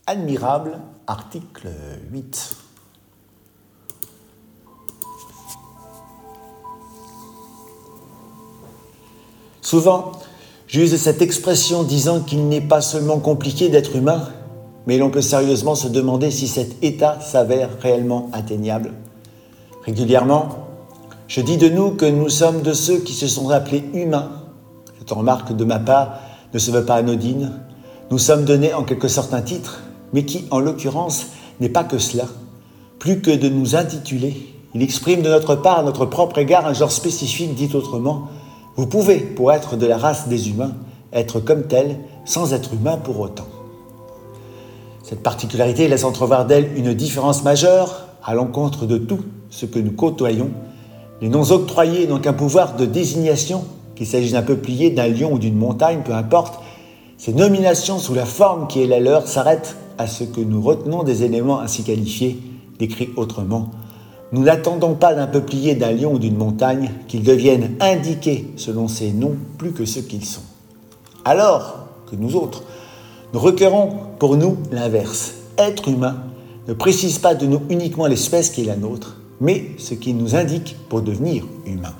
admirable article 8. Souvent, j'use cette expression disant qu'il n'est pas seulement compliqué d'être humain, mais l'on peut sérieusement se demander si cet état s'avère réellement atteignable. Régulièrement, je dis de nous que nous sommes de ceux qui se sont appelés humains. Cette remarque de ma part ne se veut pas anodine. Nous sommes donnés en quelque sorte un titre, mais qui, en l'occurrence, n'est pas que cela. Plus que de nous intituler, il exprime de notre part, à notre propre égard, un genre spécifique, dit autrement. Vous pouvez, pour être de la race des humains, être comme tel, sans être humain pour autant. Cette particularité laisse entrevoir d'elle une différence majeure à l'encontre de tout ce que nous côtoyons. Les noms octroyés n'ont qu'un pouvoir de désignation, qu'il s'agisse d'un peuplier, d'un lion ou d'une montagne, peu importe. Ces nominations sous la forme qui est la leur s'arrêtent à ce que nous retenons des éléments ainsi qualifiés, décrits autrement. Nous n'attendons pas d'un peuplier, d'un lion ou d'une montagne qu'ils deviennent indiqués selon ces noms plus que ce qu'ils sont. Alors que nous autres, nous requérons pour nous l'inverse. Être humain ne précise pas de nous uniquement l'espèce qui est la nôtre, mais ce qui nous indique pour devenir humain.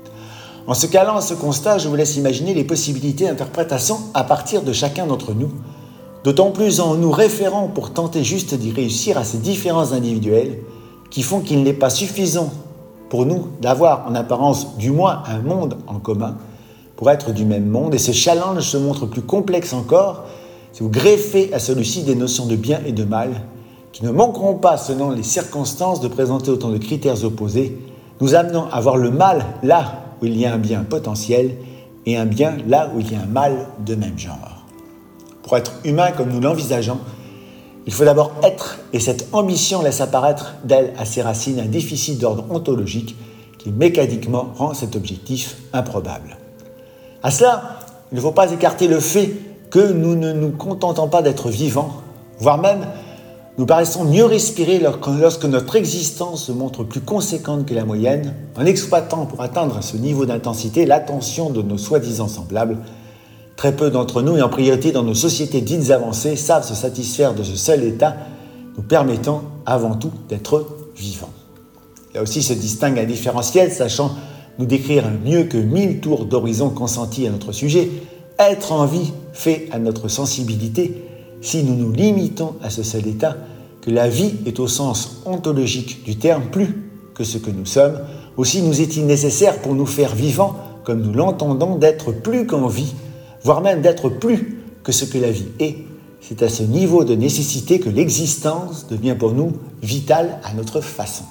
En se calant à ce constat, je vous laisse imaginer les possibilités d'interprétation à partir de chacun d'entre nous, d'autant plus en nous référant pour tenter juste d'y réussir à ces différences individuelles qui font qu'il n'est pas suffisant pour nous d'avoir en apparence du moins un monde en commun pour être du même monde, et ce challenge se montre plus complexe encore si vous greffez à celui-ci des notions de bien et de mal qui ne manqueront pas, selon les circonstances, de présenter autant de critères opposés, nous amenant à voir le mal là où il y a un bien potentiel et un bien là où il y a un mal de même genre. Pour être humain comme nous l'envisageons, il faut d'abord être, et cette ambition laisse apparaître d'elle à ses racines un déficit d'ordre ontologique qui mécaniquement rend cet objectif improbable. À cela, il ne faut pas écarter le fait que nous ne nous contentons pas d'être vivants, voire même nous paraissons mieux respirer lorsque notre existence se montre plus conséquente que la moyenne, en exploitant pour atteindre ce niveau d'intensité l'attention de nos soi-disant semblables. Très peu d'entre nous, et en priorité dans nos sociétés dites avancées, savent se satisfaire de ce seul état, nous permettant avant tout d'être vivants. Là aussi se distingue un différentiel, sachant nous décrire mieux que 1000 tours d'horizon consentis à notre sujet. Être en vie fait à notre sensibilité, si nous nous limitons à ce seul état, que la vie est au sens ontologique du terme plus que ce que nous sommes. Aussi nous est-il nécessaire pour nous faire vivants, comme nous l'entendons, d'être plus qu'en vie, voire même d'être plus que ce que la vie est. C'est à ce niveau de nécessité que l'existence devient pour nous vitale à notre façon.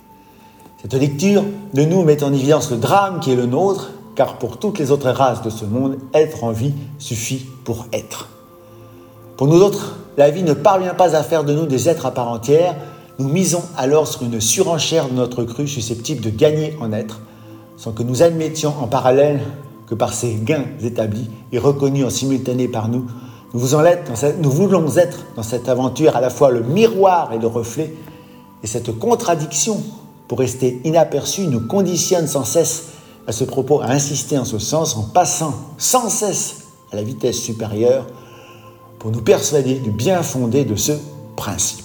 Cette lecture de nous met en évidence le drame qui est le nôtre, car pour toutes les autres races de ce monde, être en vie suffit pour être. Pour nous autres, la vie ne parvient pas à faire de nous des êtres à part entière. Nous misons alors sur une surenchère de notre cru susceptible de gagner en être, sans que nous admettions en parallèle que par ces gains établis et reconnus en simultané par nous, nous voulons être dans cette aventure à la fois le miroir et le reflet, et cette contradiction, pour rester inaperçue, nous conditionne sans cesse à ce propos à insister en ce sens, en passant sans cesse à la vitesse supérieure, pour nous persuader du bien fondé de ce principe.